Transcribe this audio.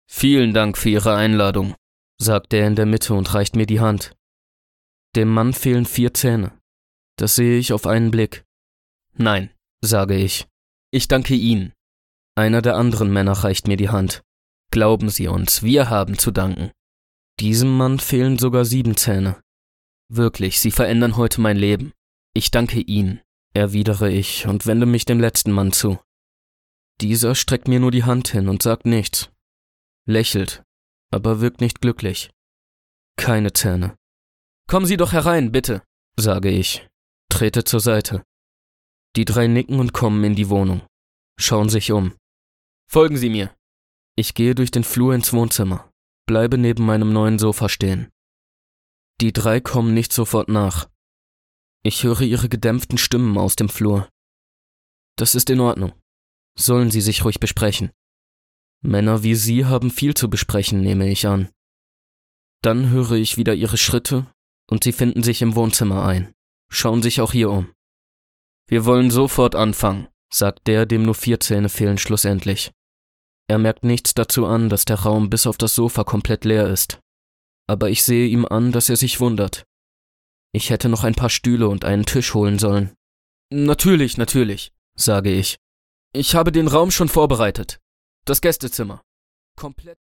Vielen Dank für Ihre Einladung, sagt er in der Mitte und reicht mir die Hand. Dem Mann fehlen 4 Zähne. Das sehe ich auf einen Blick. Nein, sage ich. Ich danke Ihnen. Einer der anderen Männer reicht mir die Hand. Glauben Sie uns, wir haben zu danken. Diesem Mann fehlen sogar 7 Zähne. Wirklich, Sie verändern heute mein Leben. Ich danke Ihnen, erwidere ich und wende mich dem letzten Mann zu. Dieser streckt mir nur die Hand hin und sagt nichts. Lächelt, aber wirkt nicht glücklich. Keine Zähne. Kommen Sie doch herein, bitte, sage ich, trete zur Seite. Die 3 nicken und kommen in die Wohnung, schauen sich um. Folgen Sie mir. Ich gehe durch den Flur ins Wohnzimmer, bleibe neben meinem neuen Sofa stehen. Die 3 kommen nicht sofort nach. Ich höre ihre gedämpften Stimmen aus dem Flur. Das ist in Ordnung. Sollen Sie sich ruhig besprechen. Männer wie Sie haben viel zu besprechen, nehme ich an. Dann höre ich wieder ihre Schritte und sie finden sich im Wohnzimmer ein, schauen sich auch hier um. Wir wollen sofort anfangen, sagt der, dem nur 4 Zähne fehlen, schlussendlich. Er merkt nichts dazu an, dass der Raum bis auf das Sofa komplett leer ist. Aber ich sehe ihm an, dass er sich wundert. Ich hätte noch ein paar Stühle und einen Tisch holen sollen. Natürlich, sage ich. Ich habe den Raum schon vorbereitet. Das Gästezimmer. Komplett